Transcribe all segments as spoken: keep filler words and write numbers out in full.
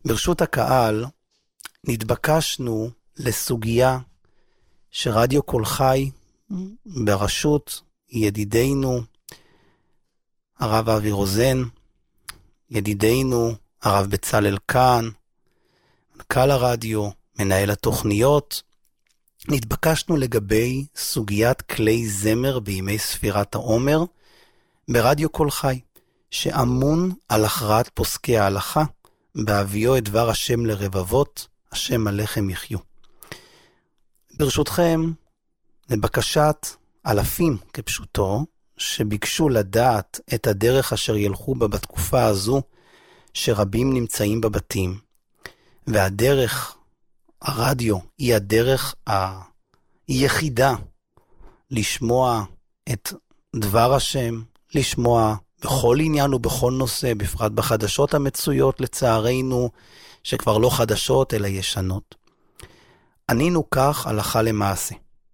ברשות הקהל נתבקשנו לסוגיה שרדיו קול חי בראשות ידידנו הרב אבי רוזן, ידידנו הרב בצלאל קאהן, מנכ"ל הרדיו, מנהל התוכניות, נתבקשנו לגבי סוגיית כלי זמר בימי ספירת העומר ברדיו קול חי, שאמון על הכרעת פוסקי ההלכה, בהביאו את דבר השם לרבבות, השם עליכם יחיו. ברשותכם, לבקשת אלפים כפשוטו, שביקשו לדעת את הדרך אשר ילכו בה בתקופה הזו, שרבים נמצאים בבתים, והדרך, הרדיו, היא הדרך היחידה לשמוע את דבר השם, לשמוע בכל עניין ובכל נושא, בפרט בחדשות המצויות לצערנו, שכבר לא חדשות אלא ישנות. ענינו כך הלכה למעשה.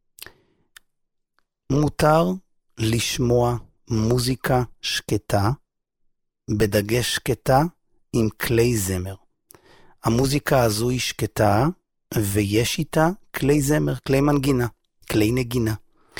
מותר לשמוע מוזיקה שקטה, בדגש שקטה עם כלי זמר. המוזיקה הזו היא שקטה, ויש איתה כלי זמר, כלי מנגינה, כלי נגינה.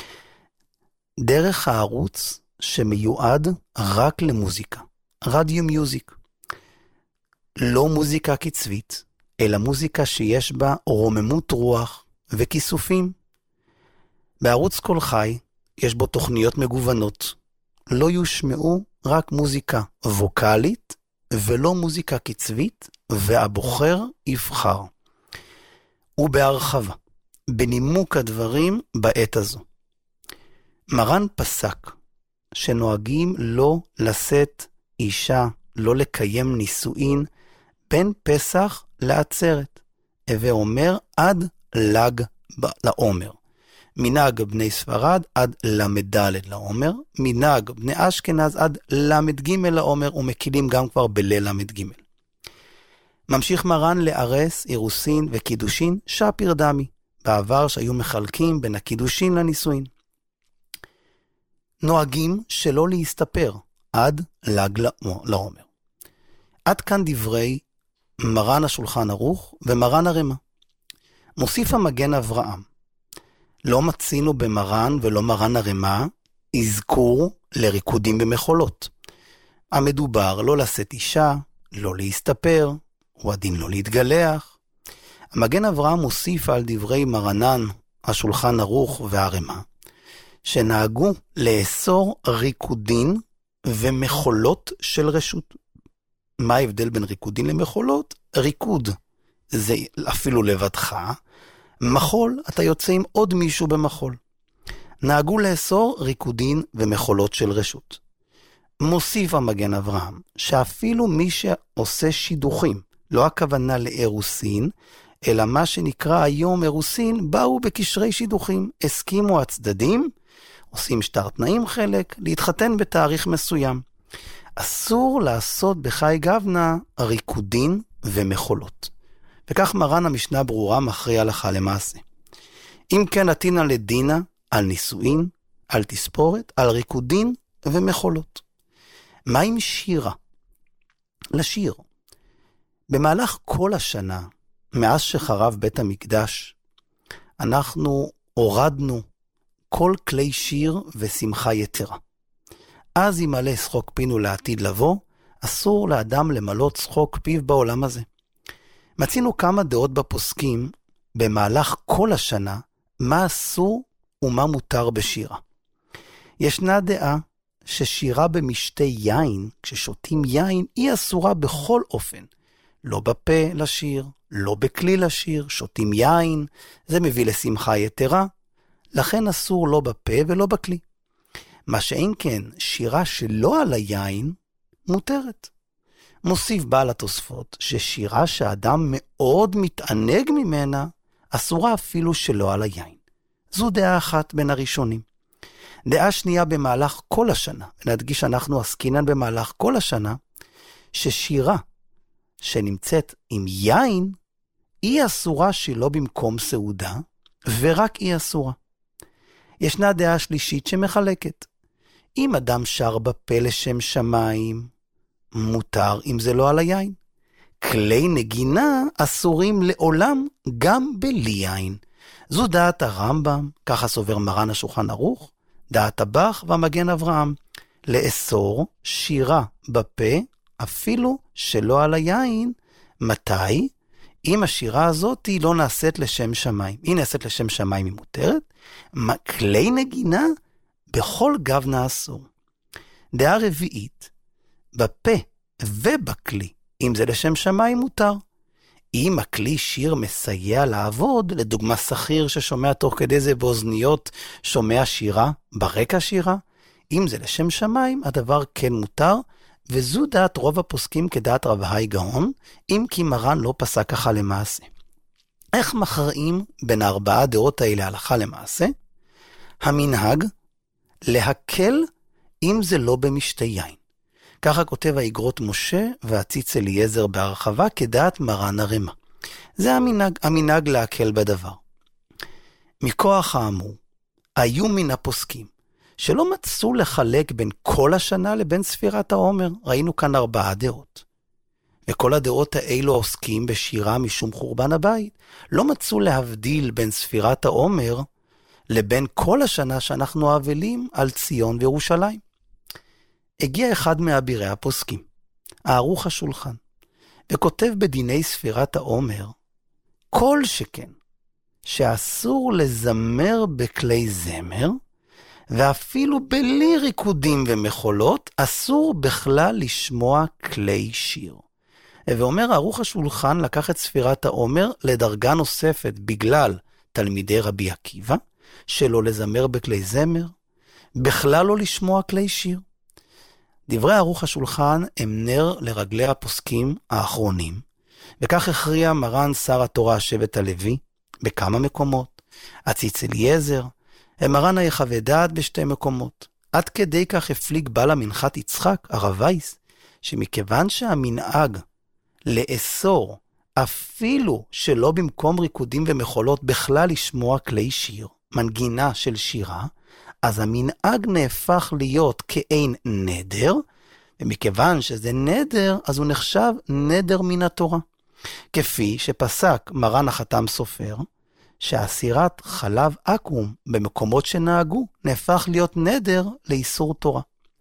דרך הערוץ שמיועד רק למוזיקה, רדיו מיוזיק. לא מוזיקה קצבית, אלא מוזיקה שיש בה רוממות רוח וכיסופים. בערוץ קול חי יש בו תוכניות מגוונות. לא יושמעו רק מוזיקה ווקלית ולא מוזיקה קצבית, והבוחר יבחר. ובהרחבה, בנימוק הדברים בעת הזו. מרן פסק שנוהגים לא לשאת אישה, לא לקיים נישואין, בין פסח לעצרת, ואומר עד לג לעומר. מנהג בני ספרד עד למד ד' לעומר, מנהג בני אשכנז עד למד ג' לעומר, ומקילים גם כבר בליל למד ג'. ממשיך מרן לארס, אירוסין וקידושין שפיר דמי, בעבר שהיו מחלקים בין הקידושין לנישואין. נוהגים שלא להסתפר עד לג לעומר. עד כאן דברי מרן השולחן ערוך ומרן הרמה. מוסיף המגן אברהם. לא מצינו במרן ולא מרן הרמה אזכור לריקודים במחולות. המדובר לא לשאת אישה, לא להסתפר, הוא הדין לא להתגלח. המגן אברהם מוסיף על דברי מרנן השולחן ערוך והרמה, שנהגו לאסור ריקודין ומחולות של רשות. מה ההבדל בין ריקודין למחולות? ריקוד זה אפילו לבדך, מחול אתה יוצא עם עוד מישהו במחול. נהגו לאסור ריקודין ומחולות של רשות. מוסיף המגן אברהם שאפילו מי שעושה שידוכים, לא הכוונה לאירוסין, אלא מה שנקרא היום אירוסין, באו בקשרי שידוכים, הסכימו הצדדים, עושים שטר תנאים חלק, להתחתן בתאריך מסוים. אסור לעשות בחי גבנה ריקודין ומחולות. וכך מרן המשנה ברורה מכריע הלכה למעשה. אם כן עתינה לדינה על נישואין, על תספורת, על ריקודין ומחולות. מה עם שירה? לשיר. במהלך כל השנה, מאז שחרב בית המקדש, אנחנו הורדנו כל כלי שיר ושמחה יתרה. אז ימלא שחוק פינו לעתיד לבוא, אסור לאדם למלות שחוק פיו בעולם הזה. מצינו כמה דעות בפוסקים במהלך כל השנה, מה אסור ומה מותר בשירה. ישנה דעה ששירה במשתי יין, כששותים יין, היא אסורה בכל אופן. לא בפה לשיר, לא בכלי לשיר, שותים יין, זה מביא לשמחה יתרה, לכן אסור לא בפה ולא בכלי. מה שאין כן, שירה שלא על היין, מותרת. מוסיף בעל התוספות ששירה שהאדם מאוד מתענג ממנה, אסורה אפילו שלא על היין. זו דעה אחת בין הראשונים. דעה שנייה במהלך כל השנה, ונדגיש אנחנו עסקינן במהלך כל השנה, ששירה שנמצאת עם יין, היא אסורה שלא במקום סעודה, ורק היא אסורה. ישנה דעה שלישית שמחלקת. אם אדם שר בפה לשם שמיים, מותר אם זה לא על היין. כלי נגינה אסורים לעולם גם בלי יין. זו דעת הרמב"ם, ככה סובר מרן השולחן ערוך, דעת הבח והמגן אברהם. לאסור שירה בפה, אפילו שלא על היין. מתי? אם השירה הזאת היא לא נעשית לשם שמיים. היא נעשית לשם שמיים, היא מותרת. כלי נגינה בכל גוונה אסור. דעה רביעית, בפה ובכלי, אם זה לשם שמיים מותר. אם הכלי שיר מסייע לעבוד, לדוגמה שכיר ששומע תוך כדי זה באוזניות, שומע שירה, ברקע שירה, אם זה לשם שמיים, הדבר כן מותר, וזו דעת רוב הפוסקים כדעת רב האי גאון, אם כי מרן לא פסק ככה למעשה. איך מכרעים בין הארבעה דעות האלה הלכה למעשה? המנהג להקל אם זה לא במשתה יין. ככה כותב האגרות משה והציץ אליעזר בהרחבה כדעת מרן הרמ"א. זה המנהג, המנהג להקל בדבר. מכוח האמור, היו מן הפוסקים שלא מצאו לחלק בין כל השנה לבין ספירת העומר. ראינו כאן ארבעה דעות. וכל הדעות האלו עוסקים בשירה משום חורבן הבית. לא מצאו להבדיל בין ספירת העומר לבין כל השנה שאנחנו אבלים על ציון וירושלים. הגיע אחד מאבירי הפוסקים, הערוך השולחן, וכותב בדיני ספירת העומר, כל שכן, שאסור לזמר בכלי זמר, ואפילו בלי ריקודים ומחולות, אסור בכלל לשמוע כלי שיר. ואומר הערוך השולחן לקח את ספירת העומר לדרגה נוספת, בגלל תלמידי רבי עקיבא, שלא לזמר בכלי זמר, בכלל לא לשמוע כלי שיר. דברי ערוך השולחן הם נר לרגלי הפוסקים האחרונים, וכך הכריע מרן שר התורה שבט הלוי בכמה מקומות, הציץ אליעזר, מרן היחווה דעת בשתי מקומות. עד כדי כך הפליג בעל המנחת יצחק, הרב וייס, שמכיוון שהמנהג לאסור, אפילו שלא במקום ריקודים ומחולות בכלל לשמוע כלי שיר, מנגינה של שירה, אז המנהג נהפך להיות כאין נדר, ומכיוון שזה נדר, אז הוא נחשב נדר מן התורה. כפי שפסק מרן החתם סופר, שאסירת חלב אקום במקומות שנהגו, נהפך להיות נדר לאיסור תורה.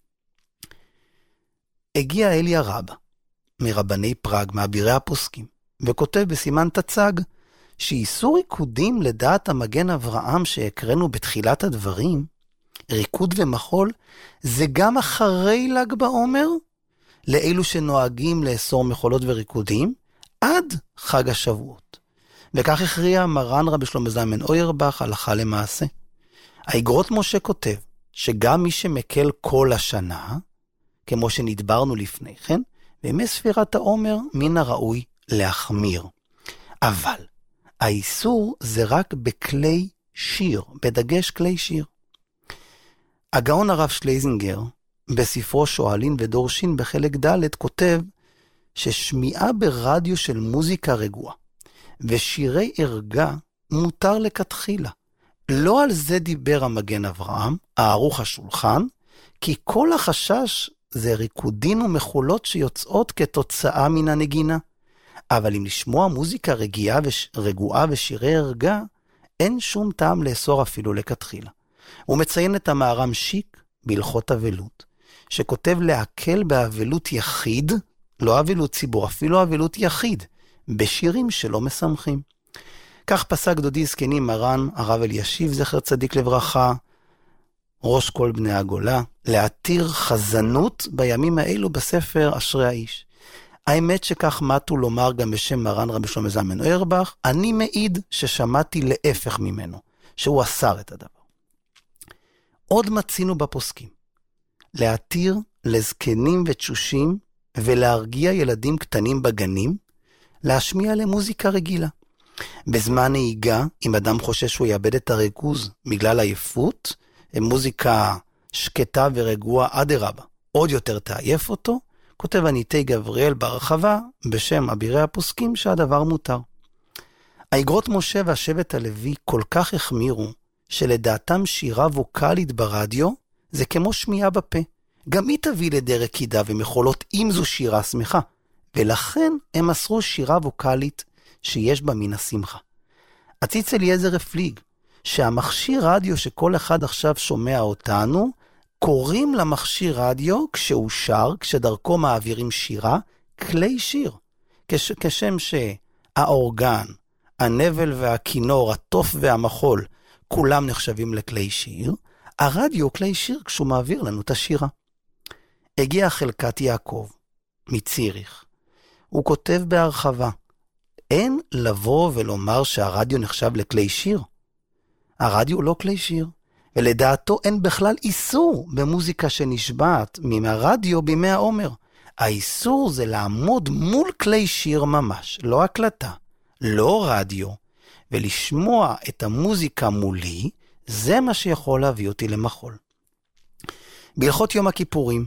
הגיע אליה רבא, מרבני פראג, מאבירי הפוסקים, וכותב בסימן תצג, שאיסור ריקודים לדעת המגן אברהם שהקראנו בתחילת הדברים, ריקוד ומחול, זה גם אחרי ל"ג בעומר, לאלו שנוהגים לאסור מחולות וריקודים, עד חג השבועות. וכך הכריע מרן רבי שלמה זלמן אוירבך הלכה למעשה. האגרות משה כותב, שגם מי שמקל כל השנה, כמו שנדברנו לפני כן, בימי ספירת העומר מן הראוי להחמיר. אבל האיסור זה רק בכלי שיר, בדגש כלי שיר. הגאון הרב שלייזינגר, בספרו שואלין ודורשין בחלק ד' כותב, ששמיעה ברדיו של מוזיקה רגועה, ושירי ערגה מותר לכתחילה. לא על זה דיבר המגן אברהם, הערוך השולחן, כי כל החשש זה ריקודין ומחולות שיוצאות כתוצאה מן הנגינה. אבל אם לשמוע מוזיקה רגיעה וש... רגועה ושירי ערגה, אין שום טעם לאסור אפילו לכתחילה. הוא מציין את המהר"ם שיק בהלכות אבלות, שכותב להקל באבלות יחיד, לא אבלות ציבור, אפילו אבלות יחיד, בשירים שלא משמחים. כך פסק דודי זקני מרן הרב אלישיב זכר צדיק לברכה, ראש כל בני הגולה, להתיר חזנות בימים האלו בספר אשרי האיש. האמת שכך מתו לומר גם בשם מרן רבי שלמה זלמן אוירבך, אני מעיד ששמעתי להפך ממנו, שהוא אסר את הדבר. עוד מצינו בפוסקים, להתיר לזקנים ותשושים ולהרגיע ילדים קטנים בגנים, להשמיע למוזיקה רגילה. בזמן נהיגה, אם אדם חושש שהוא יאבד את הריכוז בגלל עייפות, מוזיקה שקטה ורגועה אדרבה, עוד יותר תעייף אותו, כותב הניטי גבריאל בהרחבה בשם אבירי הפוסקים שהדבר מותר. האגרות משה והשבט הלוי כל כך החמירו, שלדעתם שירה ווקלית ברדיו זה כמו שמיעה בפה. גם היא תביא לידי רקידה ומחולות אם זו שירה שמחה, ולכן הם מסרו שירה ווקלית שיש בה מן השמחה. הציץ אליעזר הפליג, שהמכשיר רדיו שכל אחד עכשיו שומע אותנו, קוראים למכשיר רדיו כשהוא שר, כשדרכו מעבירים שירה, כלי שיר. כש, כשם שהאורגן, הנבל והכינור, התוף והמחול, כולם נחשבים לכלי שיר, הרדיו כלי שיר כשהוא מעביר לנו את השירה. הגיע חלקת יעקב, מציריך. הוא כותב בהרחבה, אין לבוא ולומר שהרדיו נחשב לכלי שיר. הרדיו לא כלי שיר, ולדעתו אין בכלל איסור במוזיקה שנשבעת מהרדיו בימי העומר. האיסור זה לעמוד מול כלי שיר ממש, לא הקלטה, לא רדיו, ולשמוע את המוזיקה מולי, זה מה שיכול להביא אותי למחול. בהלכות יום הכיפורים,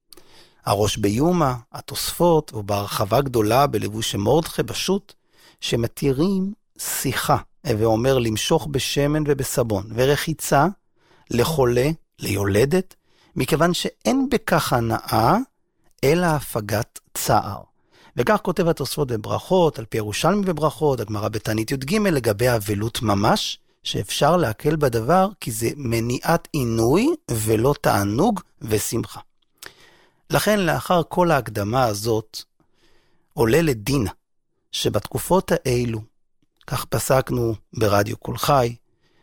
הראש ביומה, התוספות, ובהרחבה גדולה בלבוש מרדכי בשו"ת, שמתירים שיחה, ואומר למשוך בשמן ובסבון, ורחיצה לחולה, ליולדת, מכיוון שאין בכך הנאה, אלא הפגת צער. וכך כותב התוספות בברכות, על פי ירושלמי בברכות, הגמרא בתענית י"ג, לגבי אבלות ממש, שאפשר להקל בדבר, כי זה מניעת עינוי, ולא תענוג ושמחה. לכן לאחר כל ההקדמה הזאת, עולה לדין, שבתקופות האלו, כך פסקנו ברדיו כל חי,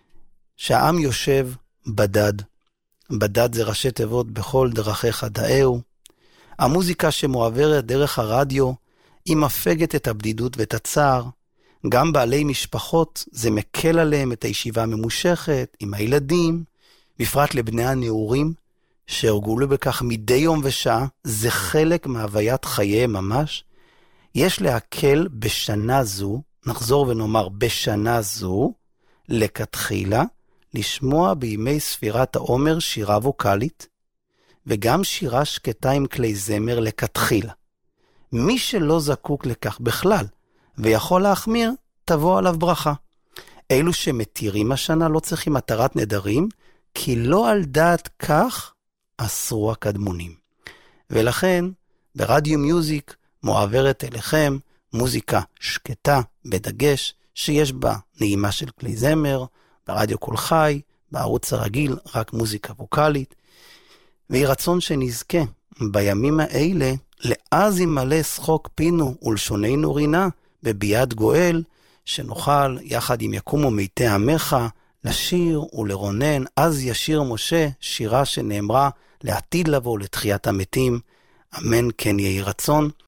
שהעם יושב בדד. בדד זה ראשי תיבות בכל דרכיך דאהו. המוזיקה שמועברת דרך הרדיו, היא מפגת את הבדידות ואת הצער. גם בעלי משפחות, זה מקל עליהם את הישיבה הממושכת, עם הילדים, בפרט לבני הנעורים, שהרגולו בכך מדי יום ושעה, זה חלק מהוויית חייהם ממש. יש להקל בשנה זו, נחזור ונאמר בשנה זו, לכתחילה, לשמוע בימי ספירת העומר שירה ווקלית, וגם שירה שקטה עם כלי זמר לכתחילה. מי שלא זקוק לכך בכלל, ויכול להחמיר, תבוא עליו ברכה. אלו שמתירים השנה לא צריכים מטרת נדרים, כי לא על דעת כך אסרו הקדמונים. ולכן, ברדיו מיוזיק מועברת אליכם מוזיקה שקטה בדגש, שיש בה נעימה של כלי זמר, ברדיו כל חי, בערוץ הרגיל, רק מוזיקה ווקלית, והיא רצון שנזכה בימים האלה, לאז ימלא שחוק פינו ולשוננו רינה, בביאת גואל, שנוכל יחד עם יקומו מיתי עמך, לשיר ולרונן, אז ישיר משה, שירה שנאמרה לעתיד לבוא לתחיית המתים, אמן כן יהי רצון.